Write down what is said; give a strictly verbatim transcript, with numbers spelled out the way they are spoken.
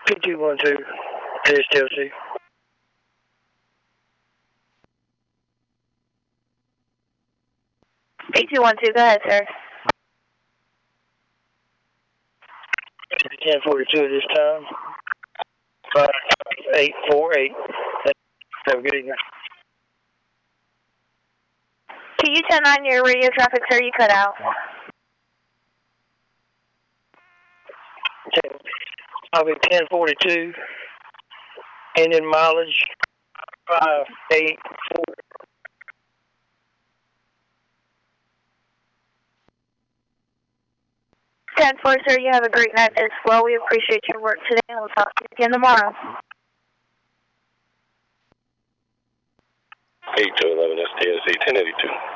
P two one two, T S T L C. P two one two, go ahead, sir. ten forty-two at this time. five eight four eight. Have a good evening. Can you turn on your radio traffic, sir? You cut out. I'll be ten forty-two. Engine mileage five eight four. ten four, sir. You have a great night as well. We appreciate your work today, and we'll talk to you again tomorrow. eight two eleven S T S C ten eighty-two.